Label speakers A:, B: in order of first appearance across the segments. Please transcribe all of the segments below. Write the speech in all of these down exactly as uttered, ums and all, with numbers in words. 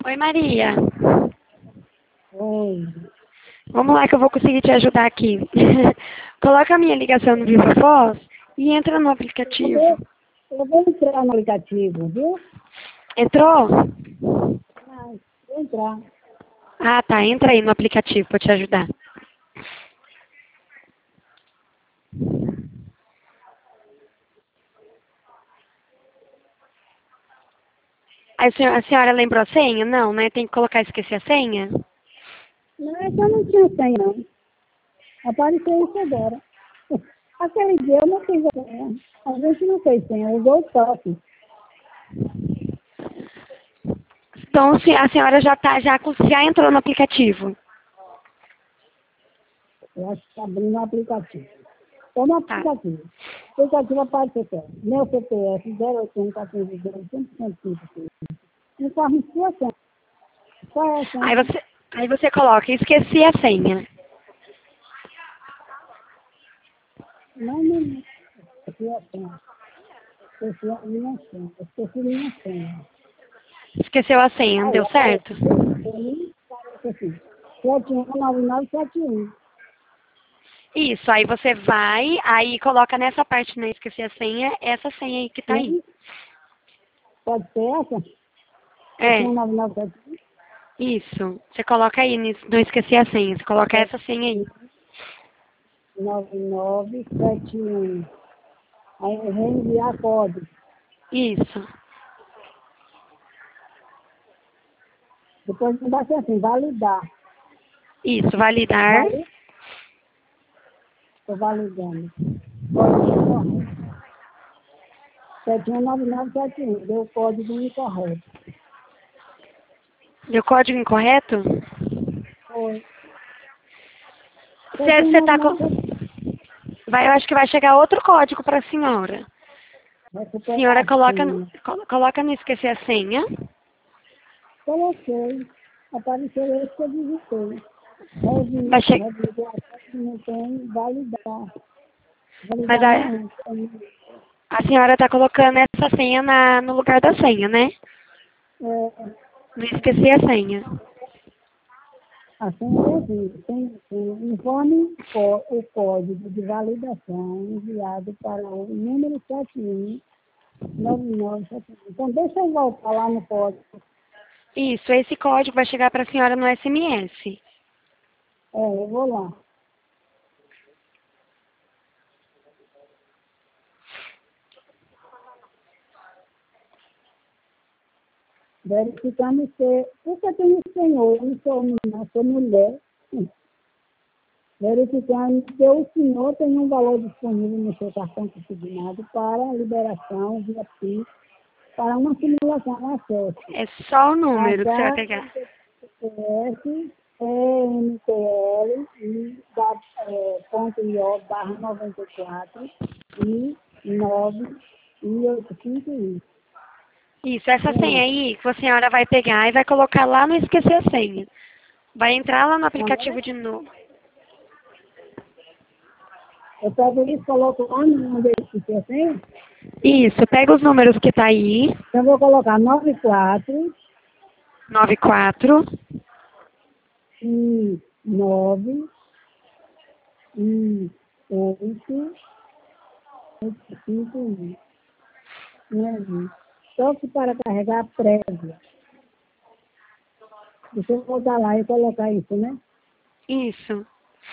A: Oi, Maria.
B: Oi.
A: Vamos lá que eu vou conseguir te ajudar aqui. Coloca a minha ligação no Viva Voz e entra no
B: Eu
A: aplicativo.
B: vou, eu vou entrar no aplicativo, viu?
A: Entrou?
B: Ah, vou entrar.
A: Ah, tá. Entra aí no aplicativo pra te ajudar. Aí, a senhora, a senhora lembrou a senha? Não, né? Tem que colocar esquecer a senha?
B: Não, é que eu não tinha senha, não. Apareceu isso agora. Aquele dia eu não fiz a senha. A gente não fez senha, usou o toque.
A: Então, se a senhora já, tá, já, cons- já entrou no aplicativo.
B: Eu acho que está abrindo o aplicativo. Estou no
A: Tá.
B: aplicativo. O aplicativo aparece aqui. Meu C P F zero oito um quatro dois zero cinco cinco. Não corre sua senha. Qual é a
A: Aí
B: senha?
A: você, aí você coloca esqueci a senha.
B: Não, não, não. Esqueci a senha. Esqueci a minha senha. Esqueci a minha senha.
A: Esqueceu a senha, não
B: Aí
A: deu
B: aparece
A: certo?
B: telefone, aparece assim. sete um nove nove sete um.
A: Isso, aí você vai, aí coloca nessa parte, né, esqueci a senha, essa senha aí que tá aí.
B: Sim, pode ser essa?
A: É,
B: sete um nove nove sete um.
A: isso. Você coloca aí, nisso, não esqueci a senha, você coloca essa senha aí.
B: nove nove sete um. Aí reenviar código.
A: Isso.
B: Depois embaixo é assim, validar.
A: Isso, validar.
B: Vale, estou validando. Código incorreto. sete um nove nove sete um. Deu código incorreto.
A: Deu código incorreto?
B: Foi.
A: Você você tá com...
B: sete um nove nove sete um.
A: Vai, eu acho que vai chegar outro código pra senhora. Senhora,
B: Recuperar a
A: coloca, no-
B: senha.
A: colo- coloca no esquecer a senha.
B: Coloquei. Apareceu esse que eu digitei. Revi,
A: Vai che...
B: revisar que não tem validar.
A: Mas
B: Validar
A: a,
B: não.
A: a senhora tá colocando essa senha na, no lugar da senha, né?
B: É,
A: Não esqueci a senha.
B: assim é assim, tem, tem, informe có- o código de validação enviado para o número sete um nove nove sete um. Então, deixa eu voltar lá no código.
A: Isso, esse código vai chegar pra senhora no S M S.
B: É, eu vou lá. Verificando se... Porque tem um senhor, eu não sou menina, sou mulher. Verificando se o senhor tem um valor disponível no seu cartão consignado para liberação via Pix para uma simulação de acesso.
A: É só o número que você vai
B: H
A: pegar.
B: T S E N T L e da, é, ponto I O barra noventa e quatro e nove e oitenta e cinco I.
A: Isso, essa senha
B: Sim.
A: aí que a senhora vai pegar e vai colocar lá no esquecer a senha. Vai entrar lá no
B: Como é?
A: aplicativo de novo.
B: Eu pego isso, coloco lá no verifique assim.
A: Isso, pega os números que tá aí.
B: Então, eu vou colocar noventa e quatro
A: Nove quatro.
B: e nove e oito oito cinco um. Né? Só que para carregar prévia. Deixa eu voltar lá e colocar isso, né?
A: Isso.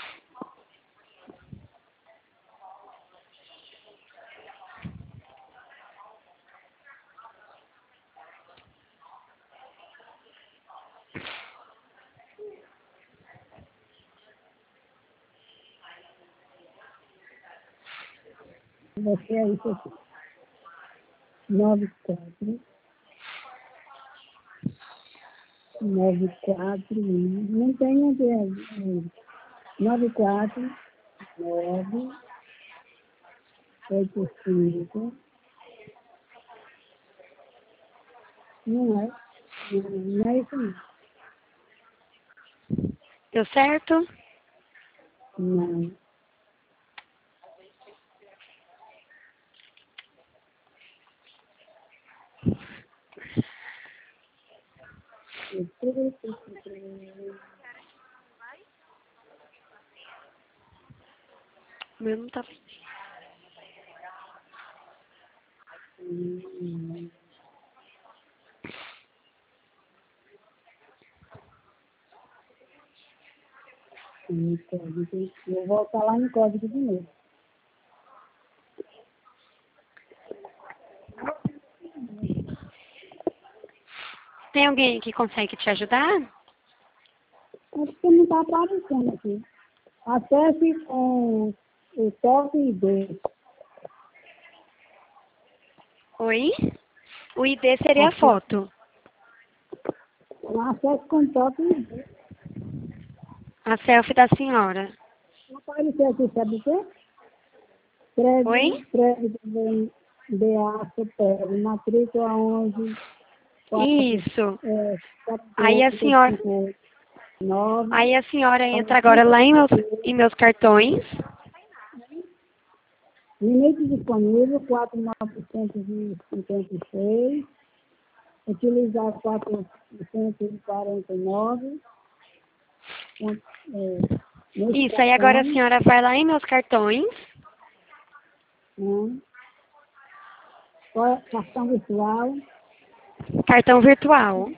B: Você é isso aqui. Nove quatro nove quatro um. Não tem aqui. É, nove quatro nove oito cinco. Não é? Não, não é isso não.
A: Deu certo?
B: Não.
A: O meu não tá.
B: Hum. Hum, código. Vou voltar lá no código de novo.
A: Tem alguém que consegue te ajudar?
B: Acho que não está aparecendo aqui. Acesse com o toque I D.
A: Oi? O I D seria a
B: Acesse,
A: foto.
B: acesse com toque I D.
A: A selfie da senhora.
B: Apareceu aqui, sabe o quê?
A: Oi?
B: Prédio, prédio B A C P R, matrícula onze, quatro,
A: Isso.
B: é,
A: Aí a
B: quatorze,
A: senhora,
B: cinco, nove,
A: aí a senhora entra agora lá em meus, em meus cartões.
B: limite disponível, quatro mil novecentos e cinquenta e seis, utilizar quatrocentos e quarenta e nove, é, meus
A: Isso, aí agora a
B: cartões,
A: senhora vai lá em meus cartões.
B: né? Qual é? Cartão virtual,
A: Cartão virtual.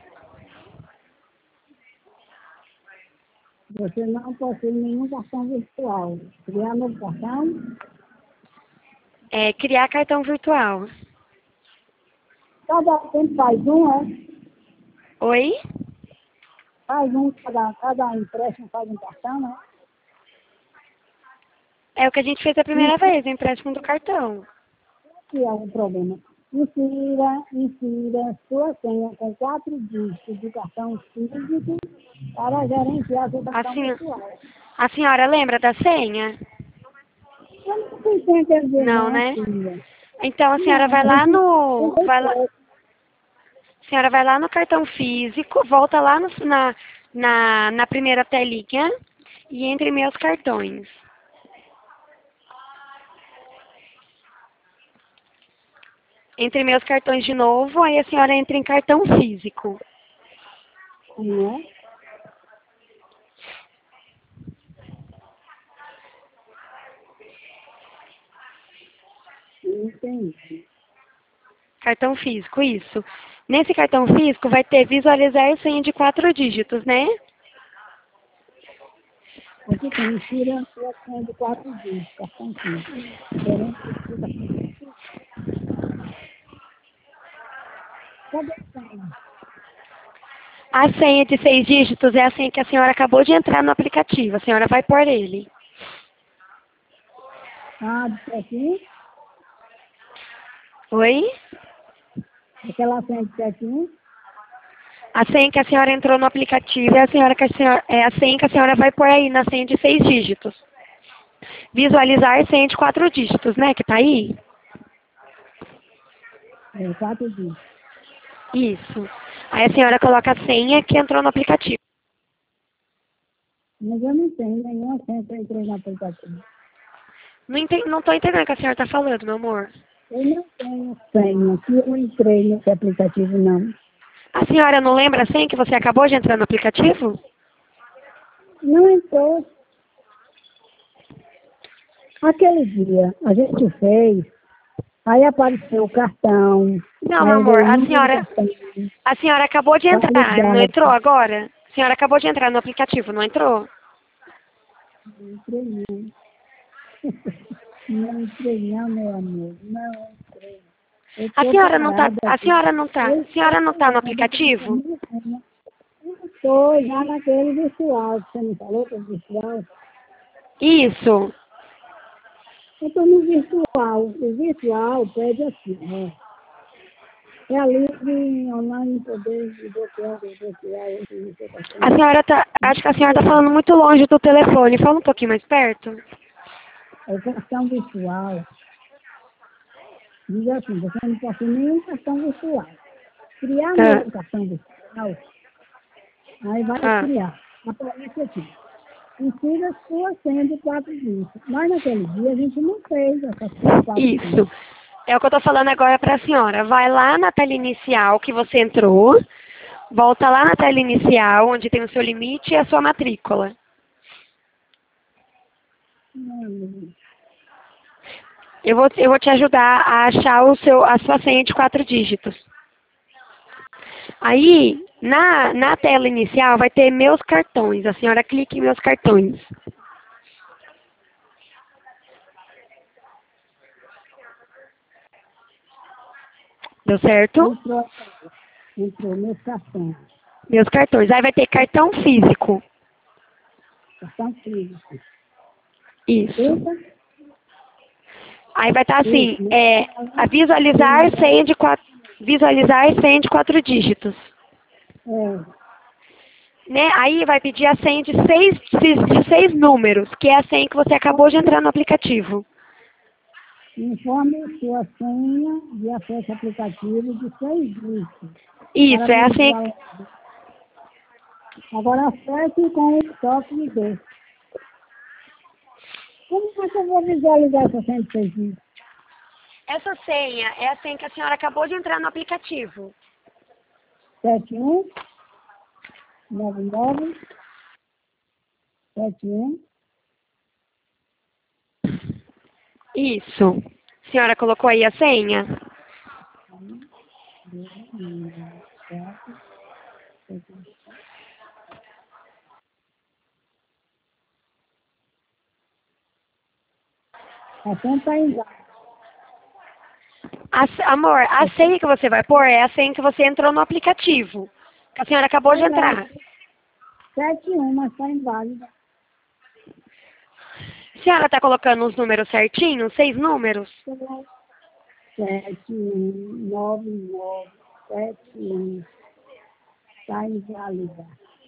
B: você não possui nenhum cartão virtual. Criar novo cartão,
A: É, criar cartão virtual.
B: cada tempo faz um, é?
A: Oi?
B: Faz um, cada, cada empréstimo faz um cartão, né?
A: É o que a gente fez a primeira
B: Isso,
A: vez, o empréstimo do cartão.
B: que é o problema. Insira, insira sua senha com quatro dígitos do cartão físico para gerenciar seu
A: A,
B: cartão
A: sen-
B: virtual.
A: a senhora lembra da senha?
B: Eu não sei quem quer dizer
A: Não,
B: não,
A: né?
B: filha.
A: Então a senhora
B: Não,
A: vai
B: a
A: lá
B: gente
A: no.
B: eu
A: Vai lá,
B: sei,
A: a senhora vai lá no cartão físico, volta lá no- na, na, na primeira telinha e entre meus cartões. Entre meus cartões de novo, aí a senhora entra em cartão físico.
B: não é? Não entendi.
A: Cartão físico, isso. Nesse cartão físico vai ter visualizar senha de quatro dígitos, né?
B: Aqui tem insira sua senha de quatro dígitos, cartão físico. Gerenciar seu cartão virtual. Cadê a senha?
A: A senha de seis dígitos é a senha que a senhora acabou de entrar no aplicativo. A senhora vai pôr ele.
B: Ah, disse aqui,
A: Oi?
B: aquela senha de sete um.
A: A senha que a senhora entrou no aplicativo é a, senhora que a senhora, é a senha que a senhora vai pôr aí na senha de seis dígitos. Visualizar senha de quatro dígitos, né? Que tá aí?
B: É, quatro dígitos.
A: Isso. Aí a senhora coloca a senha que entrou no aplicativo.
B: Mas eu não tenho nenhuma senha que eu entrei no aplicativo.
A: Não, enten- não tô entendendo o que a senhora tá falando, meu amor.
B: Eu não tenho senha que eu entrei nesse aplicativo, não.
A: A senhora não lembra a senha que você acabou de entrar no aplicativo?
B: Não entrou. Aquele dia, a gente fez, aí apareceu o cartão,
A: Não, meu
B: aí
A: amor,
B: veio o
A: a
B: número do
A: senhora,
B: cartão,
A: a senhora acabou de entrar, não
B: validade.
A: entrou agora? A senhora acabou de entrar no aplicativo, não entrou?
B: Não entrei, não. Não entrei, não, meu amor. Não entrei. Eu
A: A
B: estou
A: senhora não tá,
B: parada
A: a
B: aqui.
A: senhora não tá,
B: Eu
A: a senhora
B: estou
A: não tá no
B: parada aqui com a
A: aplicativo?
B: minha senha. Eu estou já naquele virtual, que você me falou que é virtual.
A: Isso.
B: Eu estou no virtual. O virtual pede assim, ó. Realize online poder de bloquear, desbloquear esse seu cartão.
A: A senhora tá, acho que a senhora tá falando muito longe do telefone. Fala um pouquinho mais perto.
B: É o cartão virtual. Diz assim, você não possui nenhum cartão virtual. Criar
A: Ah,
B: novo cartão virtual, aí vai
A: ah,
B: criar. Aparece aqui. Insira sua senha de quatro dígitos. Mas naquele dia a gente não fez essa senha de quatro
A: isso.
B: dígitos.
A: É o que eu tô falando agora pra senhora. Vai lá na tela inicial que você entrou, Volta lá na tela inicial, onde tem o seu limite e a sua matrícula.
B: Hum,
A: Eu vou, eu vou te ajudar a achar o seu, a sua senha de quatro dígitos. Aí, na, na tela inicial, vai ter meus cartões. A senhora clica em meus cartões. Deu certo?
B: Entrou, entrou meus cartões.
A: Meus cartões. Aí vai ter cartão físico.
B: Cartão físico.
A: Isso.
B: Eita,
A: Aí vai estar assim,
B: isso, né?
A: é, a visualizar senha de quatro, visualizar senha de quatro dígitos.
B: É,
A: Né? Aí vai pedir a senha de seis, de seis números, que é a senha que você acabou de entrar no aplicativo.
B: informe sua senha de acesso aplicativo de seis dígitos. Para
A: Isso, é a senha.
B: visualizar. Agora acesse com o toque de dedo. Como é que eu vou visualizar essa senha de seis dígitos?
A: Essa senha é a senha que a senhora acabou de entrar no aplicativo.
B: sete um nove nove sete um.
A: Isso. A senhora colocou aí a senha?
B: A senha está em vaga.
A: A se- amor, a senha que você vai pôr é a senha que você entrou no aplicativo. Que a senhora acabou de entrar.
B: sete um, mas está inválida.
A: A senhora está colocando os números certinhos? Seis números?
B: sete um nove nove sete um. Está inválida.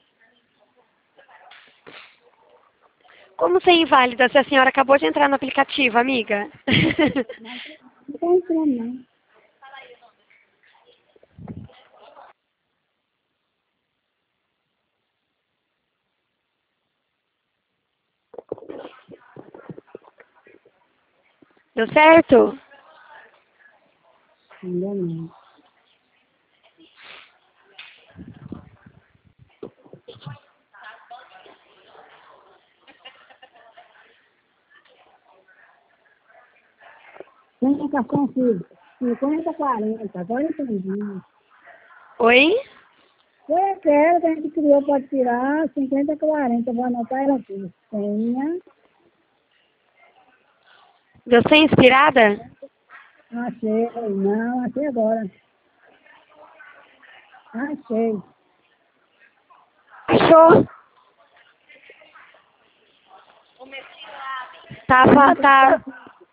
A: Como ser inválida se a senhora acabou de entrar no aplicativo, amiga?
B: Não está entrando, não.
A: Deu certo?
B: Ainda não. Tem cartão físico. cinquenta quarenta, agora eu entendi.
A: Oi?
B: Foi aquela que a gente criou para tirar cinquenta quarenta. Vou anotar ela aqui. Senha.
A: Deu ser inspirada?
B: Achei. Não, achei agora. Achei.
A: Achou? Tava, tá.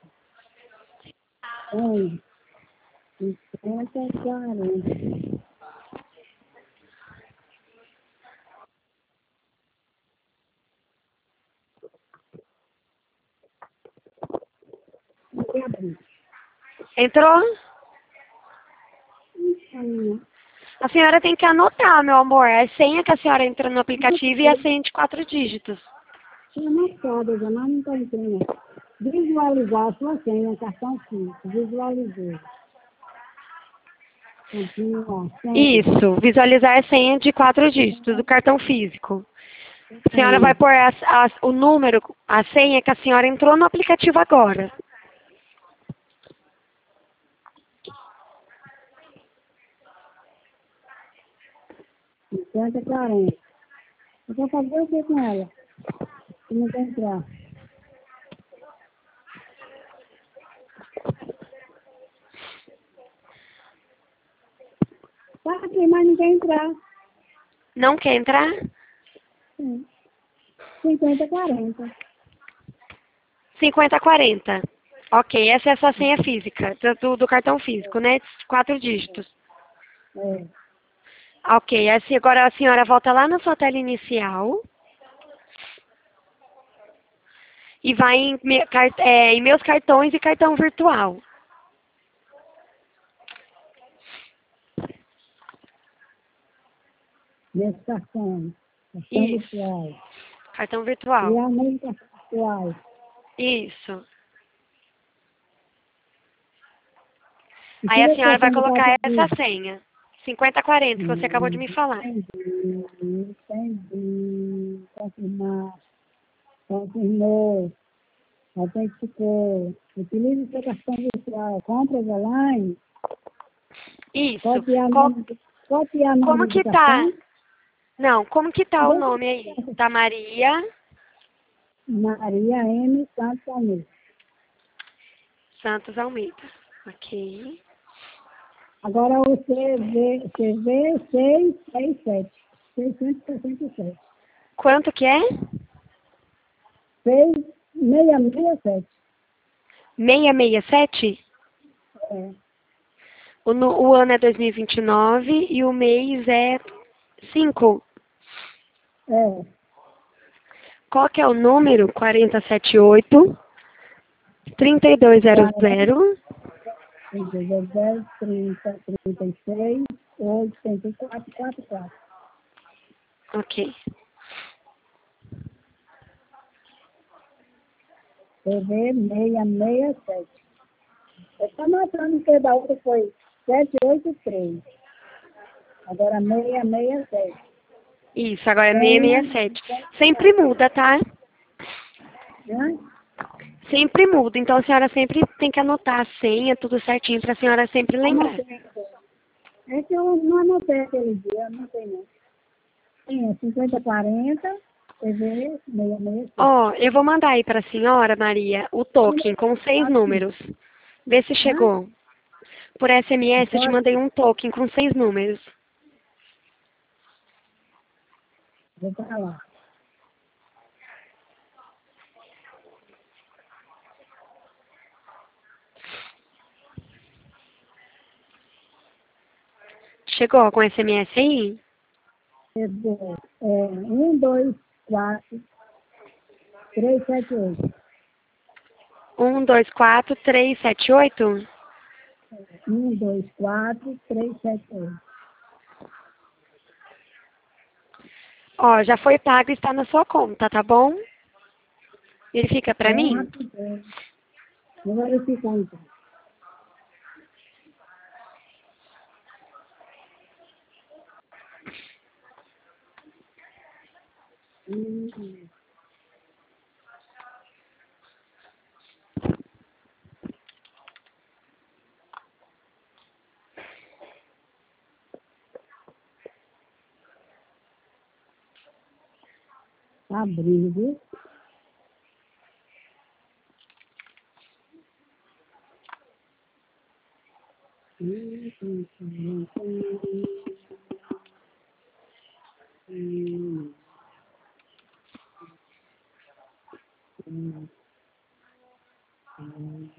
B: Tem. cinquenta quarenta. Tem que abrir.
A: Entrou?
B: Senha.
A: A senhora tem que anotar, meu amor. É a senha que a senhora entra no aplicativo e a senha de quatro dígitos.
B: Tinha anotado, já não está entrando. Visualizar a sua senha, cartão físico. Visualizei. Continua. Senha.
A: Isso, visualizar a senha de quatro dígitos do cartão físico. A senhora vai
B: Senha.
A: pôr as- as- o número, a senha que a senhora entrou no aplicativo agora.
B: cinquenta quarenta. Eu vou fazer o que com ela? Se não quer entrar. Tá aqui, mas não quer entrar.
A: Não quer entrar?
B: Sim. cinquenta quarenta.
A: cinquenta quarenta. Ok, essa é a sua senha física, do, do cartão físico, né? Quatro dígitos.
B: É.
A: Ok, assim, agora a senhora volta lá na sua tela inicial e vai em, me- car- é, em meus cartões e cartão virtual.
B: Nesse cartão. Cartão
A: Isso,
B: virtual.
A: cartão
B: E
A: virtual.
B: a mesma cartão virtual.
A: Isso.
B: E
A: Aí a
B: tira a
A: senhora vai
B: cartão do
A: colocar
B: cartão
A: essa
B: físico.
A: senha. cinquenta quarenta, que você acabou de me falar.
B: Entendi, entendi. Confirmar. Confirmou. Autenticou. Utilize seu cartão virtual. Compras online.
A: Isso.
B: Copiar
A: Co-
B: nome, copiar nome
A: como
B: do
A: que tá?
B: cartão.
A: Não, como que tá o
B: Deixa
A: nome aí? Tá Maria
B: Maria M. Santos Almeida.
A: Santos Almeida. Ok.
B: Agora o C V, C V seiscentos e sessenta e sete. seiscentos e sessenta e sete.
A: Quanto que é?
B: seiscentos e sessenta e sete.
A: seiscentos e sessenta e sete?
B: É.
A: O, no- o ano é dois mil e vinte e nove e o mês é cinco.
B: É.
A: Qual que é o número? quatro sete oito, três dois zero zero.
B: zero trinta, trinta e seis, oitenta e quatro, quarenta e quatro.
A: Ok.
B: C V seiscentos e sessenta e sete. Eu estou mostrando que da outra foi setecentos e oitenta e três. Agora seiscentos e sessenta e sete.
A: Isso, agora é
B: Tem,
A: seiscentos e sessenta e sete. Sempre muda, tá?
B: né?
A: Sempre muda. Então a senhora sempre tem que anotar a senha, tudo certinho, pra senhora sempre lembrar.
B: Anotei. É que eu não anotei aquele dia, não anotei não. Sim, é cinquenta quarenta, T V seiscentos e sessenta e sete.
A: Ó, eu vou mandar aí pra senhora, Maria, o token com seis números. Vê se
B: Hã?
A: chegou. Por S M S eu te
B: Pode?
A: mandei um token com seis números.
B: Vou para lá.
A: Chegou com S M S aí?
B: Chegou. É, um, dois, quatro, três, sete, oito.
A: Um, dois, quatro, três, sete, oito?
B: Um, dois, quatro, três, sete, oito.
A: Ó, já foi pago e está na sua conta, tá bom? Verifica pra
B: É
A: mim.
B: rapidinho. Vou verificar então. Hum, abriu, viu? Hum, hum, hum, hum, hum, hum, hum,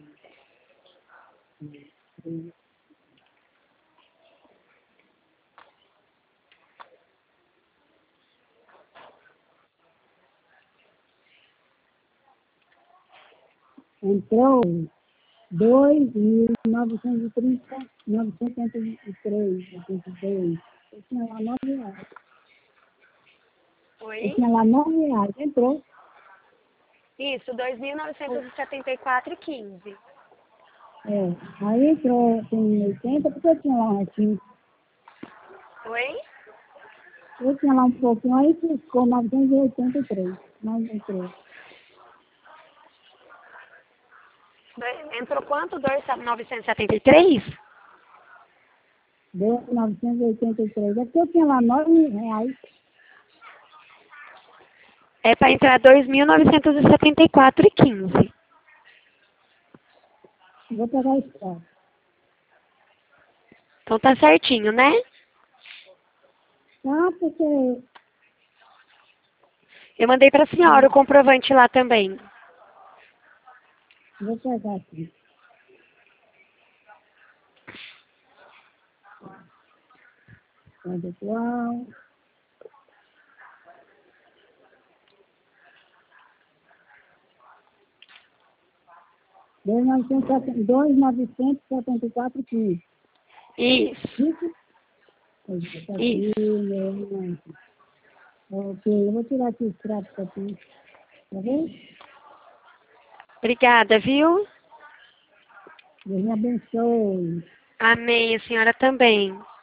B: hum. Entrou dois mil novecentos e trinta, novecentos e três, novecentos e dois. Eu tinha lá nove reais. Eu
A: Oi?
B: tinha lá nove reais. Entrou.
A: Isso, dois mil novecentos e setenta e quatro e quinze.
B: É. Aí entrou, tem oitenta, porque eu tinha lá um restinho.
A: Oi?
B: Eu tinha lá um pouquinho, aí ficou novecentos e oitenta e três. Mas entrou.
A: Entrou quanto? dois mil novecentos e setenta e três?
B: Deu novecentos e oitenta e três. É porque eu tinha lá nove reais.
A: É para entrar dois mil novecentos e setenta e quatro e quinze.
B: Vou pegar a estrada.
A: Então tá certinho, né?
B: Ah, porque...
A: Eu mandei pra senhora o comprovante lá também.
B: Vou pegar aqui. Conta atual. dois mil novecentos e setenta e quatro, quinze.
A: Isso,
B: Isso? Pois é, tá aqui,
A: isso.
B: meu irmão. Ok, eu vou tirar aqui o extrato para ti. Tá vendo?
A: Obrigada, viu?
B: Deus me abençoe.
A: Amém, a senhora também.